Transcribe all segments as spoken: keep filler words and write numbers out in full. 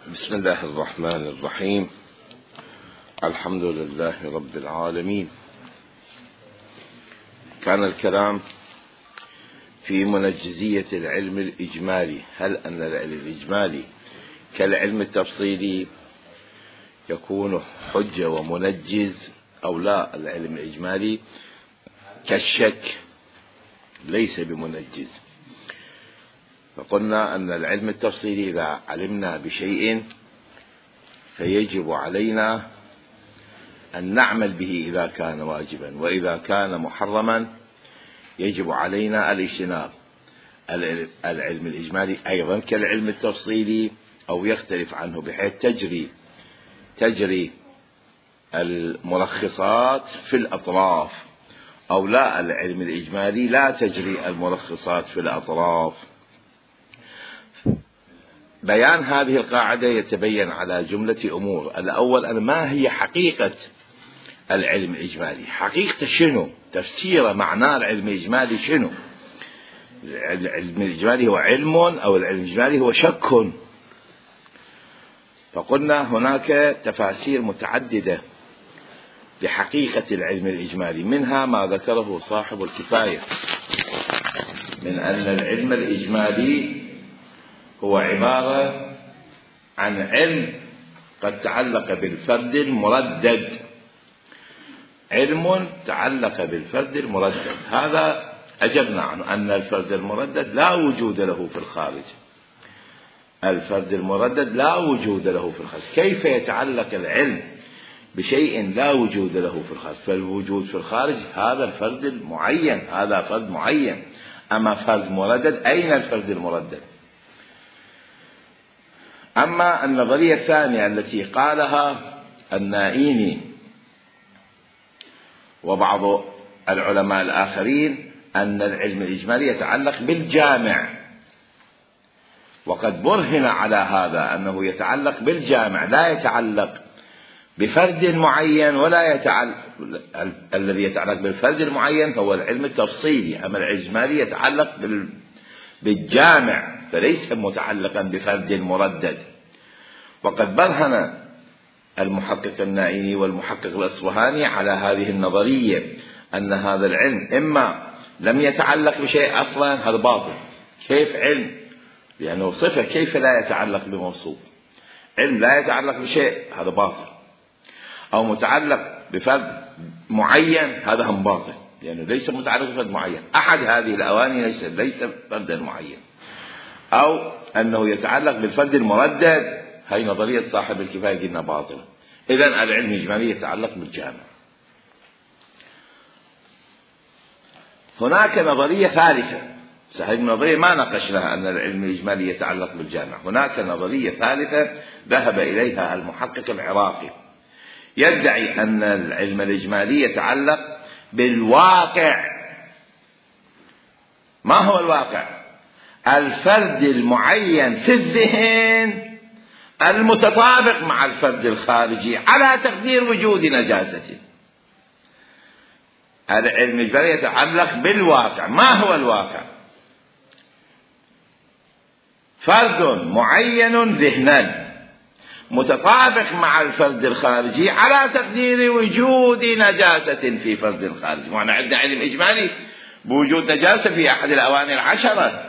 بسم الله الرحمن الرحيم. الحمد لله رب العالمين. كان الكلام في منجزية العلم الإجمالي. هل أن العلم الإجمالي كالعلم التفصيلي يكون حجة ومنجز أو لا؟ العلم الإجمالي كالشك ليس بمنجز. فقلنا أن العلم التفصيلي إذا علمنا بشيء فيجب علينا أن نعمل به إذا كان واجبا، وإذا كان محرما يجب علينا الاجتناب. العلم الإجمالي أيضا كالعلم التفصيلي أو يختلف عنه بحيث تجري تجري الملخصات في الأطراف، أو لا، العلم الإجمالي لا تجري الملخصات في الأطراف. بيان هذه القاعدة يتبين على جملة أمور. الأول أن ما هي حقيقة العلم الإجمالي؟ حقيقة شنو؟ تفسير معنى العلم الإجمالي شنو؟ العلم الإجمالي هو علم أو العلم الإجمالي هو شك؟ فقلنا هناك تفاسير متعددة لحقيقة العلم الإجمالي، منها ما ذكره صاحب الكفاية من أن العلم الإجمالي هو عبارة عن علم قد تعلق بالفرد المردد. علم تعلق بالفرد المردد، هذا أجبنا عنه أن الفرد المردد لا وجود له في الخارج. الفرد المردد لا وجود له في الخارج. كيف يتعلق العلم بشيء لا وجود له في الخارج؟ فالوجود في الخارج هذا الفرد المعين، هذا فرد معين. أما فرد مردد، أين الفرد المردد؟ أما النظرية الثانية التي قالها النائيني وبعض العلماء الآخرين أن العلم الإجمالي يتعلق بالجامع، وقد برهن على هذا أنه يتعلق بالجامع، لا يتعلق بفرد معين، ولا يتعلق الذي يتعلق بالفرد المعين هو العلم التفصيلي. أما الإجمالي يتعلق بالجامع فليس متعلقا بفرد مردد. وقد برهن المحقق النائيني والمحقق الأصبهاني على هذه النظرية أن هذا العلم إما لم يتعلق بشيء أصلا، هذا باطل. كيف علم؟ لأنه صفة، كيف لا يتعلق بموصوف؟ علم لا يتعلق بشيء، هذا باطل. أو متعلق بفرد معين، هذا هم باطل، لأنه ليس متعلق بفرد معين. أحد هذه الأواني ليس ليس فردا معين. أو أنه يتعلق بالفرد المردد، هاي نظرية صاحب الكفاية قلنا باطلة. إذن العلم الإجمالي يتعلق بالجامع. هناك نظرية ثالثة، صحيح النظرية ما ناقشناها أن العلم الإجمالي يتعلق بالجامع. هناك نظرية ثالثة ذهب إليها المحقق العراقي، يدعي أن العلم الإجمالي يتعلق بالواقع. ما هو الواقع؟ الفرد المعين في الذهن المتطابق مع الفرد الخارجي على تقدير وجود نجاسة. العلم الإجمالي يتعلق بالواقع. ما هو الواقع؟ فرد معين ذهنا متطابق مع الفرد الخارجي على تقدير وجود نجاسة في فرد الخارجي. وانا عندنا علم إجمالي بوجود نجاسة في أحد الأواني العشرة.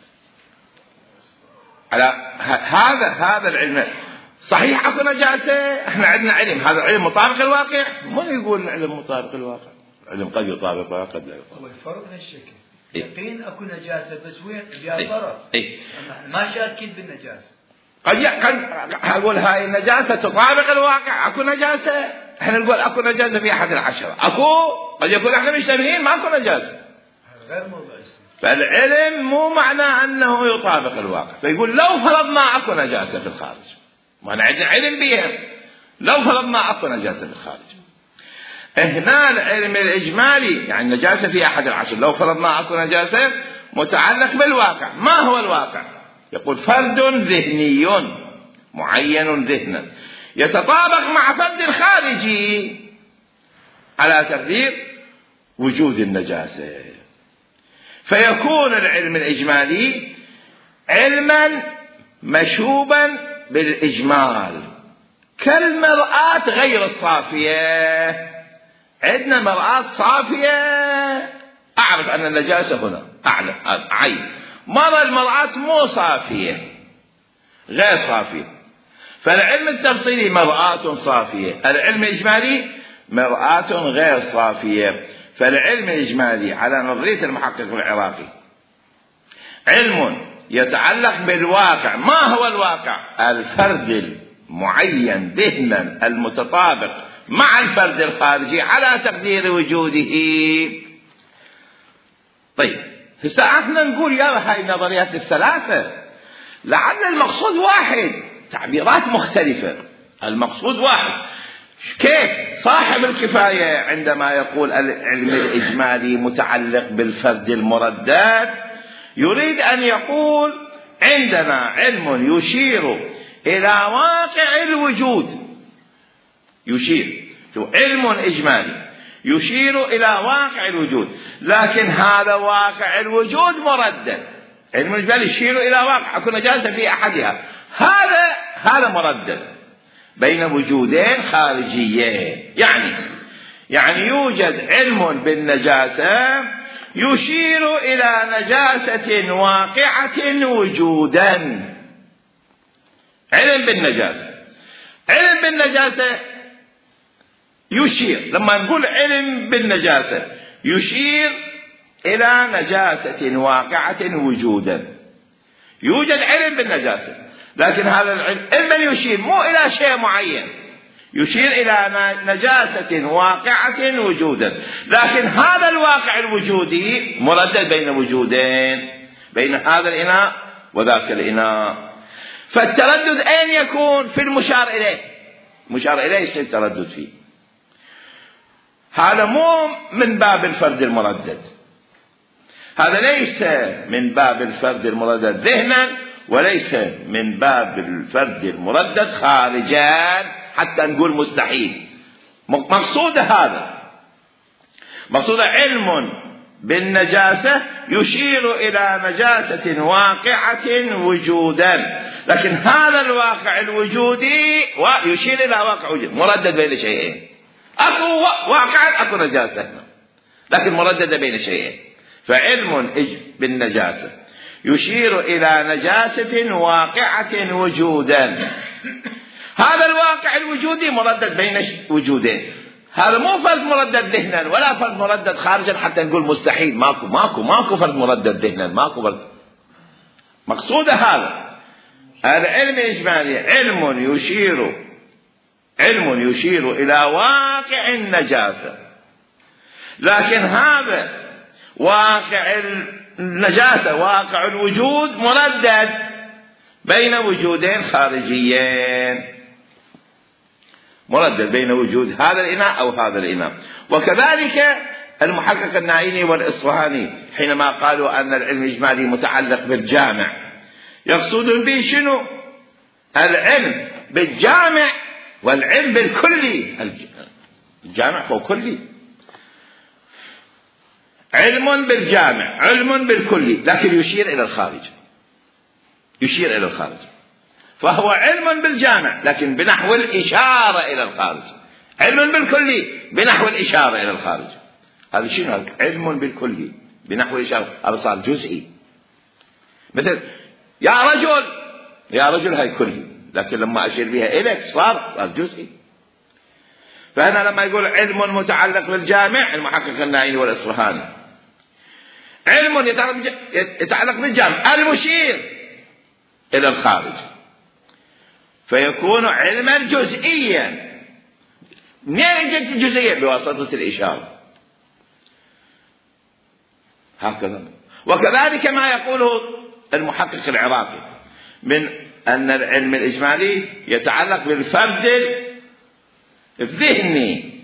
على هذا هذا العلم صحيح اكو نجاسة، احنا عندنا علم، هذا العلم مطابق الواقع. من يقول العلم مطابق الواقع؟ العلم قد يطابق وقد لا يطابق. هو الفرق هالشكل. يقين اكو نجاسة، بس وين بها إيه؟ ضرر. إيه؟ ما شاكين بالنجاسة. قد قد اقول هاي النجاسة تطابق الواقع. اكو نجاسة، احنا نقول اكو نجاسة في احد العشرة، اكو قد يكون احنا مشتبهين ما اكو نجاسة. غير موضوع. فالعلم مو معناه انه يطابق الواقع. فيقول لو فرضنا اكو نجاسة في الخارج، ما عندنا علم بها، لو فرضنا اكو نجاسة في الخارج، هنا العلم الإجمالي يعني نجاسة في أحد العشر، لو فرضنا أكو نجاسة متعلق بالواقع. ما هو الواقع؟ يقول فرد ذهني معين ذهنا يتطابق مع فرد خارجي على تقدير وجود النجاسة. فيكون العلم الإجمالي علما مشوبا بالإجمال كالمرآة غير الصافية. عندنا مرآة صافية أعرف أن النجاسة هنا أعلم عين، مرة المرآة مو صافية غير صافية. فالعلم التفصيلي مرآة صافية، العلم الإجمالي مرآة غير صافية. فالعلم الإجمالي على نظرية المحقق العراقي علم يتعلق بالواقع. ما هو الواقع؟ الفرد المعين ذهنا المتطابق مع الفرد الخارجي على تقدير وجوده. طيب هسه احنا نقول يا هاي النظريات الثلاثة لعل المقصود واحد، تعبيرات مختلفة، المقصود واحد. كيف صاحب الكفاية عندما يقول العلم الإجمالي متعلق بالفرد المردد يريد أن يقول عندنا علم يشير إلى واقع الوجود، يشير علم إجمالي يشير إلى واقع الوجود، لكن هذا واقع الوجود مردد. علم الإجمالي يشير إلى واقع أكون نجاسة في أحدها، هذا هذا مردد بين وجودين خارجيين. يعني يعني يوجد علم بالنجاسة يشير إلى نجاسة واقعة وجودا. علم بالنجاسة، علم بالنجاسة يشير، لما نقول علم بالنجاسة يشير إلى نجاسة واقعة وجودا. يوجد علم بالنجاسة، لكن هذا العلم علم يشير مو إلى شيء معين، يشير إلى نجاسة واقعة وجودا، لكن هذا الواقع الوجودي مردد بين وجودين، بين هذا الإناء وذاك الإناء. فالتردد أين يكون؟ في المشار إليه، مشار إليه يصير التردد فيه. هذا مو من باب الفرد المردد، هذا ليس من باب الفرد المردد ذهنا، وليس من باب الفرد المردد خارجا حتى نقول مستحيل. مقصود هذا، مقصود علم بالنجاسة يشير إلى نجاسة واقعة وجودا، لكن هذا الواقع الوجودي يشير إلى واقع وجود مردد بين شيئين. أكو واقع أكو نجاسة، لكن مردد بين شيئين. فعلم بالنجاسة يشير إلى نجاسة واقعة وجودا، هذا الواقع الوجودي مردد بين وجودين. هذا مو فرد مردد ذهنا ولا فرد مردد خارجا حتى نقول مستحيل. ماكو ماكو ماكو فرد مردد ذهنا، ماكو فرد. مقصود هذا العلم الإجمالي علم يشير علم يشير إلى واقع النجاسة، لكن هذا واقع النجاسة واقع الوجود مردد بين وجودين خارجيين، مردد بين وجود هذا الإناء أو هذا الإناء. وكذلك المحقق النائيني والإصفهاني حينما قالوا أن العلم الإجمالي متعلق بالجامع يقصدون به شنو؟ العلم بالجامع والعلم بالكلي. الجامع هو كلي، علم بالجامع علم بالكلي، لكن يشير إلى الخارج، يشير إلى الخارج. فهو علم بالجامع لكن بنحو الإشارة إلى الخارج، علم بالكلي بنحو الإشارة إلى الخارج. هذا شنو؟ علم بالكلي بنحو الإشارة، هذا صار جزئي. مثل يا رجل، يا رجل هاي كلي، لكن لما أشير بها إليك صار صار جزئي. فهنا لما يقول علم متعلق بالجامع المحقق النائيني والإصفهاني، علم يتعلق بالجامع المشير إلى الخارج، فيكون علما جزئيا. منين جت الجزئية؟ بواسطة الإشارة. هكذا. وكذلك ما يقوله المحقق العراقي من أن العلم الإجمالي يتعلق بالفرد الذهني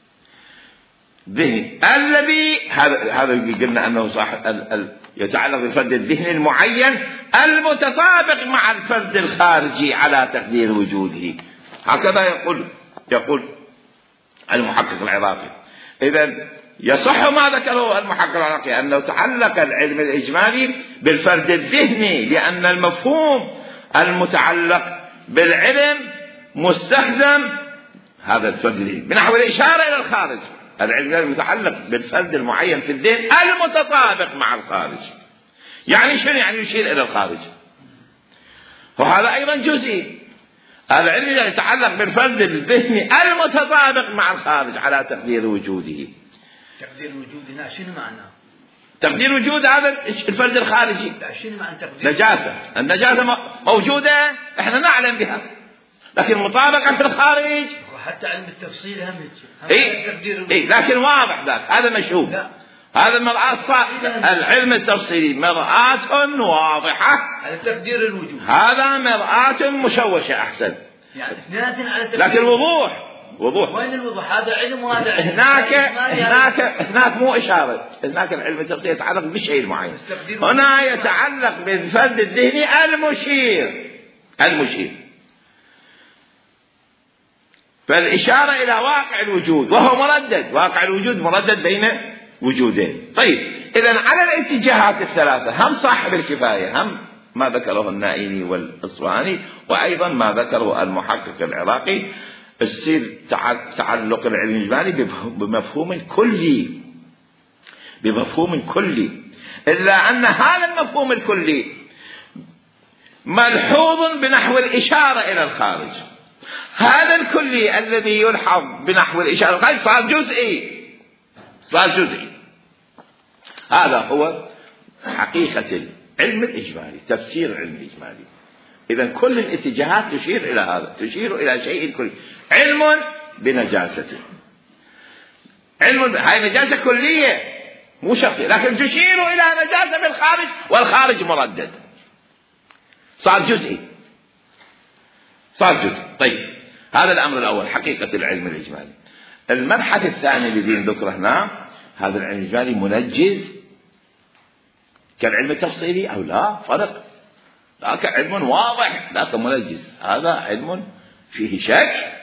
ذهني الذي هذا هذا قلنا أنه صح يتعلق بالفرد الذهني المعين المتطابق مع الفرد الخارجي على تقدير وجوده. هكذا يقول يقول المحقق العراقي. إذن يصح ما ذكره المحقق العراقي أنه تعلق العلم الإجمالي بالفرد الذهني، لأن المفهوم المتعلق بالعلم مستخدم هذا الفرد بنحو الإشارة إلى الخارج. العلم المتعلق بالفرد المعين في الذهن المتطابق مع الخارج. يعني شنو يعني يشير إلى الخارج؟ وهذا أيضا جزئي. العلم يتعلق بالفرد الذهني المتطابق مع الخارج على تقدير وجوده. تقدير وجود هنا شنو معناه؟ تقدير وجود هذا الفرد الخارجي. شنو معنى تقدير؟ نجاسة. النجاسة موجودة احنا نعلم بها، لكن مطابقة في الخارج. وحتى علم التفصيل هم اي اي لكن واضح ذاك هذا مشهود. هذا مرآة صح. العلم التفصيلي مرآة واضحة على تقدير الوجود. هذا مرآة مشوشة أحسن. يعني اثنين على تقدير. لكن وضوح وضوح. وين الوضوح؟ هذا علم وهذا علم. هناك هناك هناك مو إشارة. هناك العلم التفصيلي يتعلق بشيء معين. هنا يتعلق بالفرد الذهني المشير المشير. فالإشارة إلى واقع الوجود وهو مردد. واقع الوجود مردد بين وجودين. طيب إذن على الاتجاهات الثلاثة هم صاحب الكفاية هم ما ذكره النائيني والإصفهاني وأيضا ما ذكره المحقق العراقي السير تعلق العلم الإجمالي بمفهوم كلي بمفهوم كلي إلا أن هذا المفهوم الكلي ملحوظ بنحو الإشارة إلى الخارج. هذا الكلي الذي يلحظ بنحو الإشارة الخارج صار جزئي صار جزئي. هذا هو حقيقة العلم الإجمالي تفسير العلم الإجمالي. إذن كل الاتجاهات تشير إلى هذا تشير إلى شيء كلي. علم بنجاسته علم هاي نجاسة كلية مو شخصية لكن تشير إلى نجاسة بالخارج والخارج مردد صار جزئي صار جزئي. طيب هذا الأمر الأول حقيقة العلم الإجمالي. المبحث الثاني الذي ذكره هنا هذا العلم الإجمالي منجز كالعلم التفصيلي أو لا فرق. ذاك علم واضح ذاك منجز هذا علم فيه شك.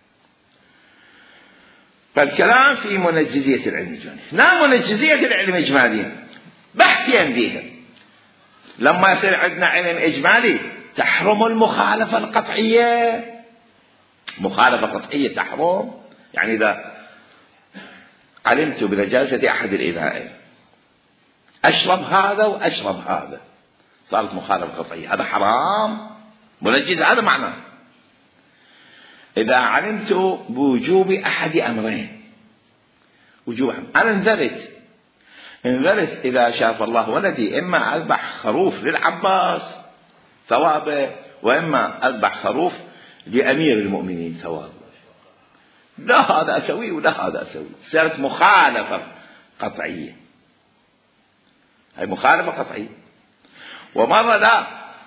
فالكلام في منجزية العلم الإجمالي. لا منجزية العلم الإجمالي بحثين بها. لما يصير عندنا علم إجمالي تحرم المخالفة القطعية. مخالفة قطعية تحرم يعني إذا علمت بنجاسة أحد الإناءين أشرب هذا وأشرب هذا صارت مخالفة قطعية هذا حرام منجز. هذا معناه إذا علمت بوجوب أحد أمرين وجوب أحد. أنا انذرت انذرت إذا شاف الله ولدي إما أذبح خروف للعباس ثوابه وإما أذبح خروف لأمير المؤمنين ثوابه. لا هذا أسوي ولا هذا أسوي. صارت مخالفة قطعية. هي مخالفة قطعية. ومرة لا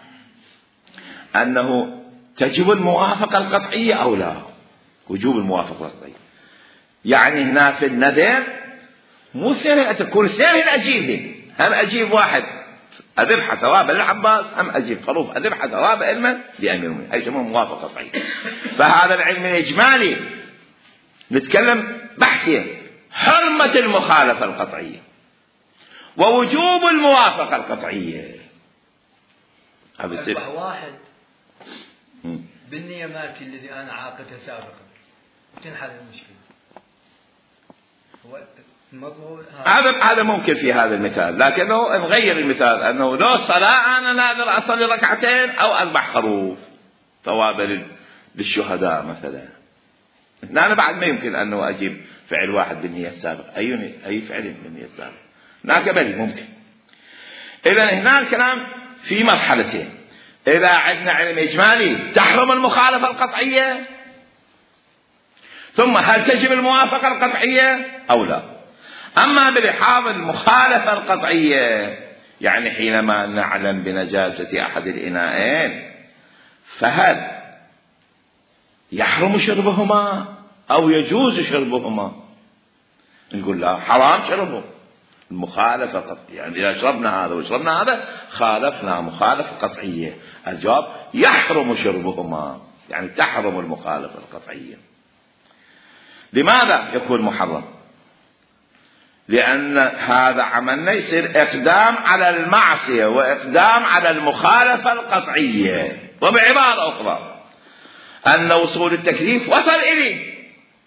أنه تجب الموافقة القطعية أو لا وجوب الموافقة القطعية. يعني هنا في النذر مو سهل تكون سهل أجيبه هم أجيب واحد أذبح ثواب للعباس هم أجيب خروف أذبح ثواب علما لأمير المؤمنين. هي يسمونه موافقة قطعية. فهذا العلم الإجمالي نتكلم بحثين حرمة المخالفة القطعية ووجوب الموافقة القطعية. أصبح واحد بالنية مالتي الذي أنا عاقدته سابقا تنحل المشكلة. هذا هذا ممكن في هذا المثال لكنه نغير المثال أنه لو صلاة أنا ناذر أصلي ركعتين أو أذبح خروف ثوابا للشهداء مثلا. أنا بعد ما يمكن أنه أجيب فعل واحد بالنية السابقة أي أي فعل بالنية السابقة هناك بل ممكن. إذا هنا الكلام في مرحلتين. إذا عندنا علم إجمالي تحرم المخالفة القطعية ثم هل تجب الموافقة القطعية أو لا. أما بلحاظ المخالفة القطعية يعني حينما نعلم بنجاسة أحد الإناءين فهل يحرم شربهما أو يجوز شربهما؟ نقول لا حرام شربه. المخالفة قطعية يعني إذا شربنا هذا وشربنا هذا خالفنا مخالفة قطعية. الجواب يحرم شربهما يعني تحرم المخالفة القطعية. لماذا يكون محرم؟ لأن هذا عملنا يصير إقدام على المعصية وإقدام على المخالفة القطعية. وبعبارة أخرى أن وصول التكليف وصل إليه،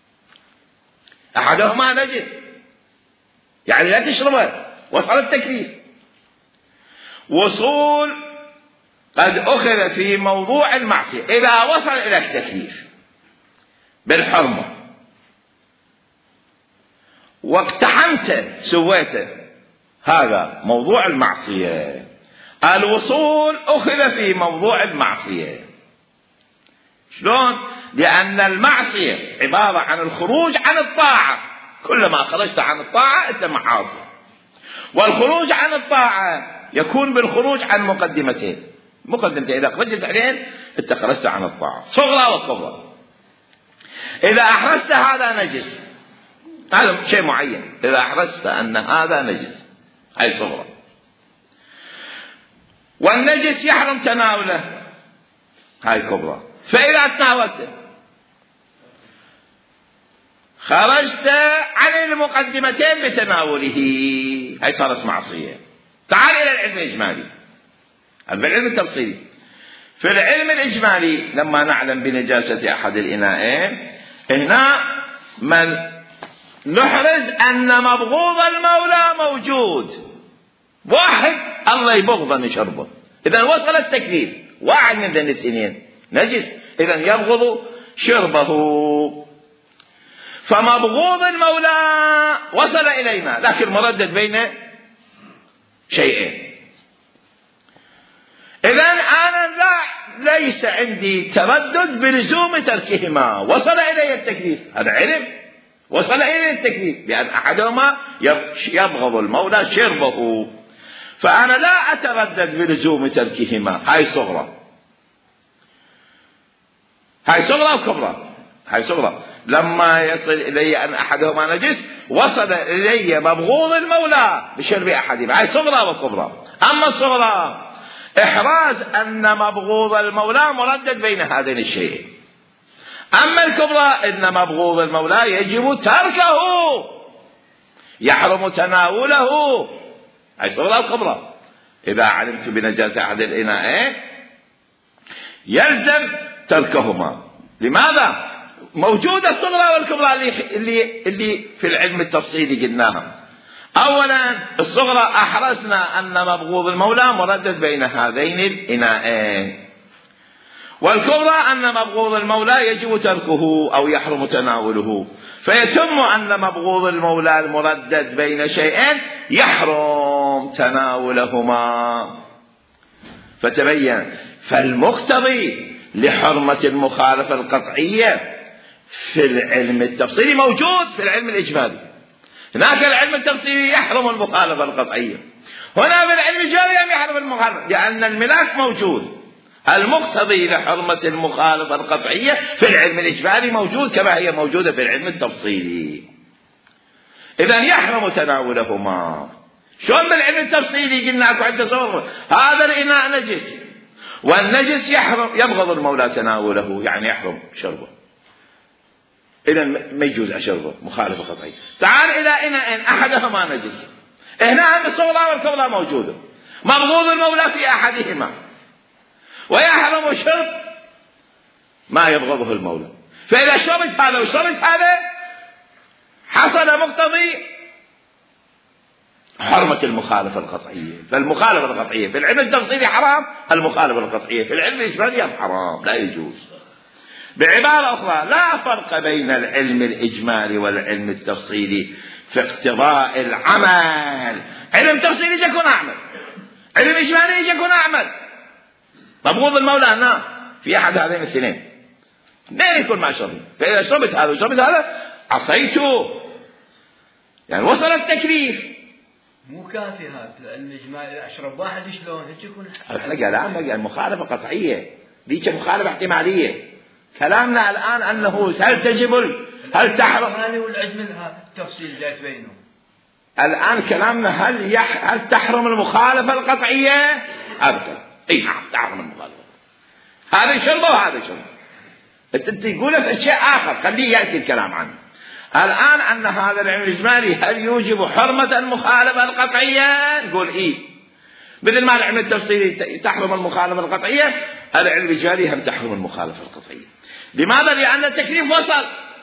أحدهما نجس يعني لا تشربه، وصل التكليف. وصول قد أخذ في موضوع المعصية، إذا وصل إلى التكليف بالحرمة واقتحمت سويته، هذا موضوع المعصية. الوصول أخذ في موضوع المعصية. شلون؟ لأن المعصية عبارة عن الخروج عن الطاعة، كلما خرجت عن الطاعة أنت معاصي، والخروج عن الطاعة يكون بالخروج عن مقدمتين. مقدمتين إذا خرجت عليهن أنت خرجت عن الطاعة، صغرى وكبرى. إذا أحرزت هذا نجس، هذا شيء معين، إذا أحرزت أن هذا نجس أي صغرى، والنجس يحرم تناوله هاي كبرى. فإذا تناولته خرجت عن المقدمتين بتناوله، هاي صارت معصية. تعال إلى العلم الإجمالي، العلم التفصيلي. في العلم الإجمالي لما نعلم بنجاسة أحد الإناءين، هنا من نحرز أن مبغوض المولى موجود، واحد الله يبغض نشربه، إذا وصل التكليف، واحد من ذن الاثنين نجس، إذا يبغض شربه. فمبغوض المولى وصل إلينا، لكن مردد بين شيئين. إذا أنا لا ليس عندي تردد بلزوم تركهما، وصل إلي التكليف، هذا علم وصل إلي التكليف، لأن أحدهما يبغض المولى شربه، فأنا لا أتردد بلزوم تركهما. هاي صغرى، هاي صغرى وكبرى. هاي صغرى لما يصل إلي أن أحدهما نجس، وصل إلي مبغوض المولى بشرب أحدهما، هاي صغرى وكبرى. أما الصغرى إحراز أن مبغوض المولى مردد بين هذين الشيئين. أما الكبرى إن مبغوض المولى يجب تركه، يحرم تناوله، هاي صغرى وكبرى. إذا علمت بنجاسة أحد الإناءين يلزم تركهما. لماذا؟ موجودة الصغرى والكبرى اللي, اللي, اللي في العلم التفصيلي قلناها. أولا الصغرى أحرزنا أن مبغوض المولى مردد بين هذين الإناءين، والكبرى أن مبغوض المولى يجب تركه أو يحرم تناوله، فيتم أن مبغوض المولى المردد بين شيئين يحرم تناولهما. فتبين، فالمقتضي لحرمة المخالفة القطعية في العلم التفصيلي موجود في العلم الإجمالي. هناك العلم التفصيلي يحرم المخالفة القطعية، هنا في العلم الإجمالي يحرم المخالفة، لأن الملاك موجود. المقتضي لحرمة المخالفة القطعية في العلم الإجمالي موجود كما هي موجودة في العلم التفصيلي، إذن يحرم تناولهما. شلون بالعلم التفصيلي قلنا لكم عند صور هذا الإناء نجس، والنجس يحرم يبغض المولى تناوله، يعني يحرم شربه، إذن ما يجوز أشربه، مخالفة قطعية. تعال إلى إناء أحدهما نجس، هنا الصغرى والكبرى موجودة، مبغوض المولى في أحدهما، ويحرم شرب ما يبغضه المولى. فإذا شربت هذا وشربت هذا حصل مقتضي حرمة المخالفة القطعية. فالمخالفة القطعية في العلم التفصيلي حرام، المخالفة القطعية في العلم الإجمالي حرام، لا يجوز. بعبارة أخرى، لا فرق بين العلم الإجمالي والعلم التفصيلي في اقتضاء العمل. علم تفصيلي يكون أعمل، علم إجمالي يكون أعمل. مبغوض المولى هنا في أحد هذين الاثنين، ما يكون ما شرب، فإذا شربت هذا وشربت هذا عصيته، يعني وصل التكليف. مو كافي هذا العلم الإجمالي، أشرب واحد شلون هيك يكون. احنا قال الآن مخالفة قطعية، ديك مخالفة احتمالية. كلامنا الآن أنه هل تجب هل تحرم هذه والعلم التفصيل ذات بينهم. الآن كلامنا هل يح... هل تحرم المخالفة القطعية؟ أبدا. اي نعم تحرم المخالفة، هذا شربه وهذا شربه. انت تقول في شيء آخر خليه يأتي الكلام عنه. الآن أن هذا العلم الإجمالي هل يوجب حرمة المخالفة القطعية؟ نقول إيه، مثل ما العلم التفصيلي تحرم المخالفة القطعية، العلم الإجمالي هم تحرم المخالفة القطعية. لماذا؟ لأن التكليف وصل،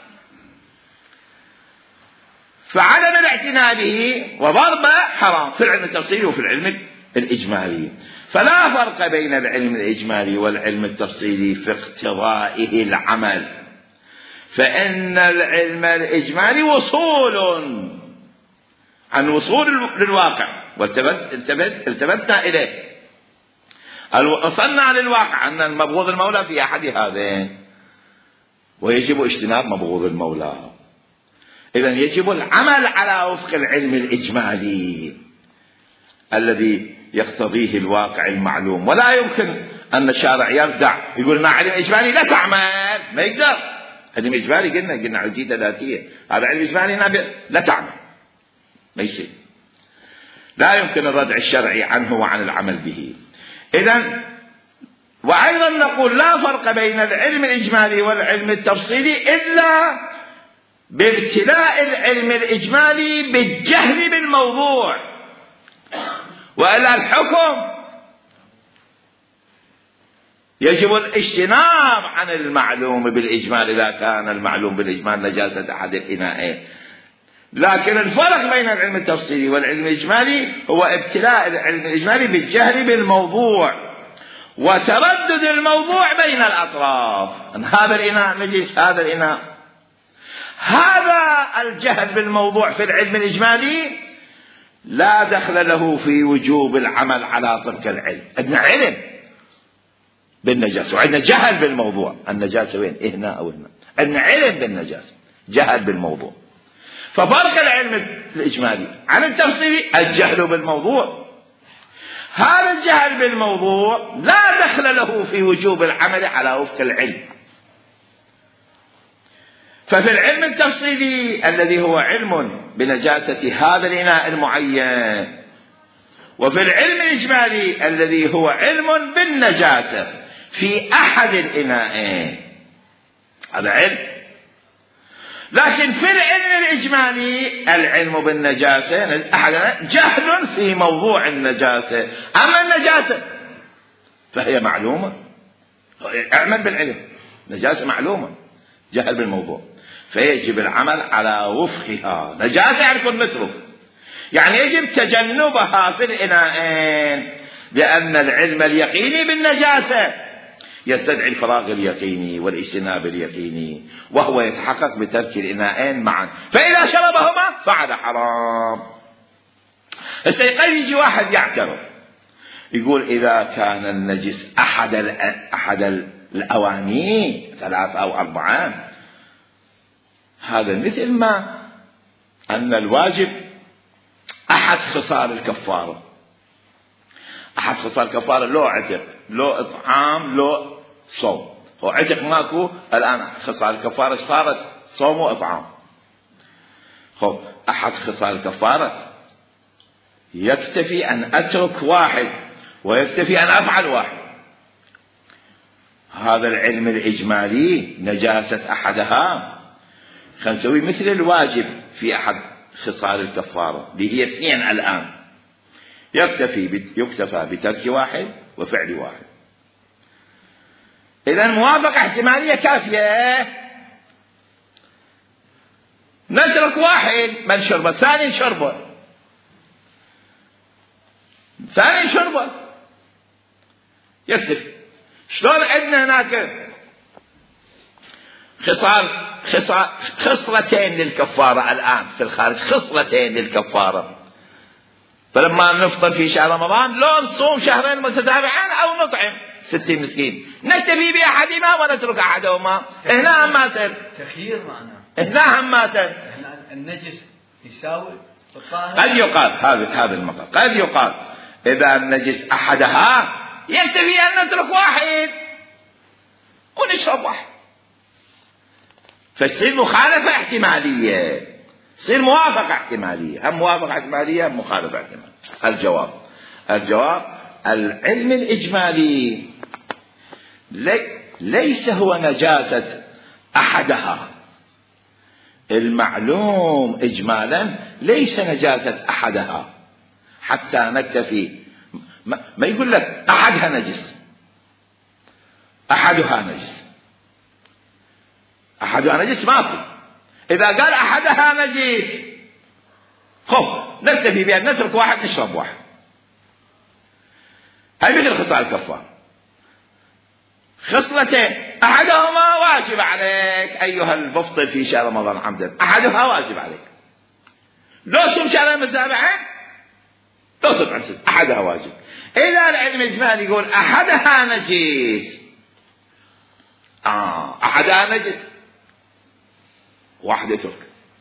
فعدم الاعتناء به وضربه حرام في العلم التفصيلي وفي العلم الإجمالي. فلا فرق بين العلم الإجمالي والعلم التفصيلي في اقتضائه العمل، فإن العلم الإجمالي وصول عن وصول للواقع، والتفتنا إليه، وصلنا للواقع أن المبغوض المولى في أحد هذين، ويجب اجتناب مبغوض المولى. إذن يجب العمل على وفق العلم الإجمالي الذي يقتضيه الواقع المعلوم، ولا يمكن أن الشارع يردع يقول ما علم إجمالي لا تعمل، ما يقدر. علم إجمالي قلنا قلنا عجيدة ذاتية، هذا علم إجمالي لا تعمل، ما يصير، لا يمكن الردع الشرعي عنه وعن العمل به. إذن وأيضا نقول لا فرق بين العلم الإجمالي والعلم التفصيلي إلا بابتلاء العلم الإجمالي بالجهل بالموضوع، وإلا الحكم يجب الاجتناب عن المعلوم بالإجمال إذا كان المعلوم بالإجمال نجاسة أحد الإناءين. لكن الفرق بين العلم التفصيلي والعلم الإجمالي هو ابتلاء العلم الإجمالي بالجهل بالموضوع وتردد الموضوع بين الأطراف، أن هذا الإناء نجس هذا الإناء. هذا الجهل بالموضوع في العلم الإجمالي لا دخل له في وجوب العمل على طرق العلم. عندنا علم بالنجاسة وعندنا جهل بالموضوع، النجاسة وين؟ هنا أو هنا. عندنا علم بالنجاسة، جهل بالموضوع. ففرق العلم الإجمالي عن التفصيلي الجهل بالموضوع. هذا الجهل بالموضوع لا دخل له في وجوب العمل على وفق العلم. ففي العلم التفصيلي الذي هو علم بنجاسة هذا الإناء المعين، وفي العلم الإجمالي الذي هو علم بالنجاسة في أحد الإناءين، هذا علم. لكن في العلم الإجمالي العلم بالنجاسة جهل في موضوع النجاسة. أما النجاسة فهي معلومة، اعمل بالعلم، نجاسة معلومة، جهل بالموضوع، فيجب العمل على وفقها. نجاسة يعني كن مثله، يعني يجب تجنبها في الإناءين، لأن العلم اليقيني بالنجاسة يستدعي الفراغ اليقيني والاجتناب اليقيني، وهو يتحقق بترك الإناءين معا، فإذا شربهما فعل حرام. قد يجي واحد يعترض يقول إذا كان النجس أحد أحد الأواني ثلاثة أو أربعة، هذا مثل ما أن الواجب أحد خصال الكفارة، أحد خصال الكفارة لو عتق لو إطعام لو صوم، هو عتق ماكو الآن خصال الكفارة صارت صوم وإطعام. خب أحد خصال الكفارة يكتفي أن أترك واحد ويكتفي أن أفعل واحد. هذا العلم الإجمالي نجاسة أحدها خلينا نسوي مثل الواجب في أحد خصال الكفارة اللي هي اثنين الآن، يكتفي يكتفى بترك واحد وفعل واحد. إذا موافقة احتمالية كافية، نترك واحد من شربه، ثاني شربه، ثاني شربه يكتفي. شلون عندنا هناك خصال خصال خصلتين للكفارة الآن في الخارج، خصلتين للكفارة. فلما نفطر في شهر رمضان لو نصوم شهرين متتابعين أو نطعم ستين مسكين، نكتفي بأحدهما ونترك أحدهما. هنا هم ماتن تخيير معناه، هنا هم ماتن النجس يساوي الطاهر. قد يقال هذا هذا المقال، قد يقال إذا النجس أحدها يكتفي أن نترك واحد ونشرب واحد، فتصير مخالفة احتمالية، تصير موافقة احتمالية، هم موافقة احتمالية هم مخالفة احتمالية. الجواب الجواب العلم الإجمالي لي ليس هو نجاسة أحدها، المعلوم إجمالا ليس نجاسة أحدها حتى نكتفي ما, ما يقول لك أحدها نجس، أحدها نجس، أحدها نجس ماكو. إذا قال أحدها نجس خب نكتفي بأن نترك واحد نشرب واحد. هاي مثل خصال الكفار، خصلتين أحدهما واجب عليك أيها المفطر في شهر رمضان عمدا، أحدها واجب عليك. لو صم شهر متابعين لو صم عسل أحدها واجب. إذا العلم الإجمالي يقول أحدها نجس، آه أحدها نجس واحد يترك.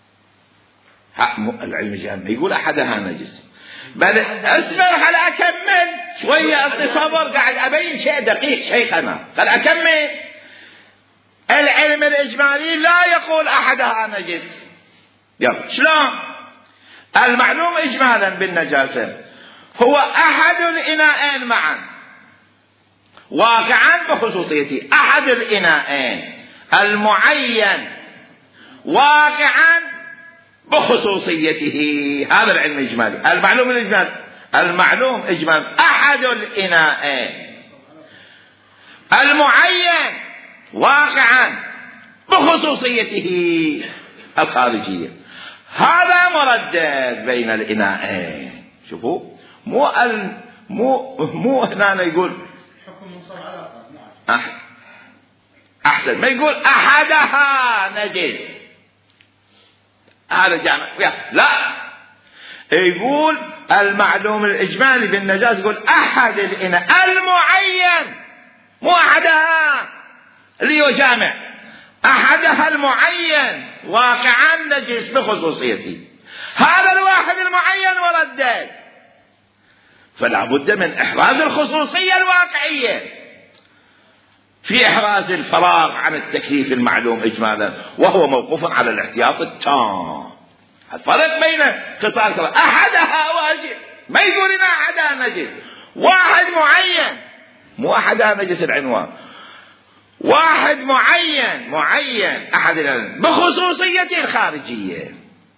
العلم الإجمالي يقول أحدها نجس، بل اسمع خل أكمل شوية اتصبر، قاعد أبين شيء دقيق شيخنا، خل أكمل. العلم الإجمالي لا يقول أحدها نجس. يلا شلون؟ المعلوم إجمالا بالنجاسة هو أحد الإناءين معا واقعا بخصوصيته، أحد الإناءين المعين واقعا بخصوصيته، هذا العلم الإجمالي. المعلوم الإجمالي المعلوم إجمالا أحد الإناءين المعين واقعا بخصوصيته الخارجية، هذا مردد بين الإناءين. شوفوا مو ال... مو مو هنا يقول حكم منصب علاقة أح... أحسن ما يقول أحدها نجس، هذا جامع لا، يقول المعلوم الإجمالي بالنجاسة يقول أحد الإناء المعين، مو أحدها اللي هو جامع، أحدها المعين واقعا نجس بخصوصيته، هذا الواحد المعين مردد. فلا بد من إحراز الخصوصية الواقعية في إحراز الفراغ عن التكليف المعلوم إجمالا، وهو موقوف على الاحتياط التام. الفرق بين خصال أحدها واجب، ما يقول إن أحدها نجس، واحد معين، مو أحدها نجس العنوان، واحد معين معين أحد بخصوصيته الخارجية.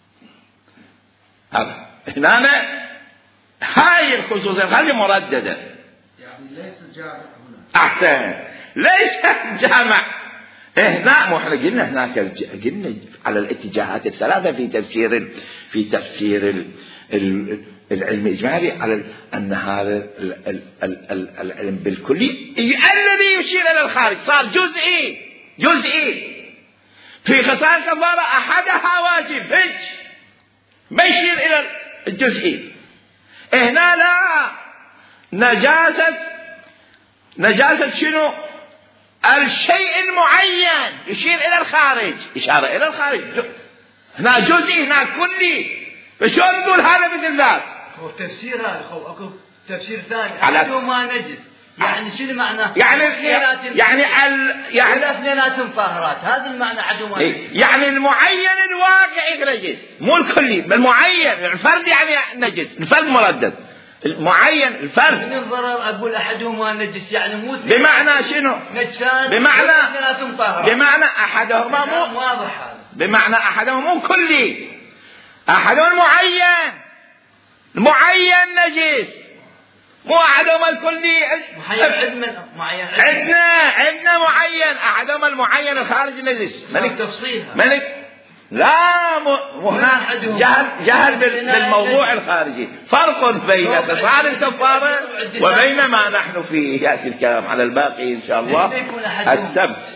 هذا هنا هاي الخصوصية الخارجية مرددة، يعني ليس جامع هنا. أحسن ليس جامع هنا. مو احنا قلنا هناك قلنا على الاتجاهات الثلاثة في تفسير في تفسير ال ال العلم الإجمالي على أن هذا العلم بالكلي الذي يشير إلى الخارج صار جزئي جزئي. في خصال الكفارة أحدها واجب هج ما يشير إلى الجزئي. هنا لا، نجاسة نجاسة شنو؟ الشيء المعين يشير إلى الخارج، إشارة إلى الخارج. هنا جزئي هنا كلي، فشون نقول هذا مثل ذاك؟ هو تفسير هذا، هو أكو تفسير ثاني أحده ما نجس، يعني شنو معناه؟ يعني يعني ال يعني اثنيناتهم طاهرات، هذا المعنى عدو ما نجس. يعني المعين الواقعي نجس، مو الكلي، بل المعين الفرد يعني نجس، الفرد مردد، المعين الفرد. من الضرر أقول أحدهما نجس يعني مو بمعنى شنو؟ نجسان بمعنى اثنيناتهم طاهرات، بمعنى أحدهما مو واضح هذا، بمعنى أحدهما مو كلي، أحدهما معين، المعين نجس، مو أحدهما الكلي. عندنا معين عندنا عندنا معين، أحدهما المعين الخارجي نجس. ملك تفصيلها ملك لا مو هنا جهل جهل بالموضوع الخارجي. فرق بين خصال الكفارة وبين ما نحن فيه. يأتي الكلام على الباقي إن شاء الله السبت.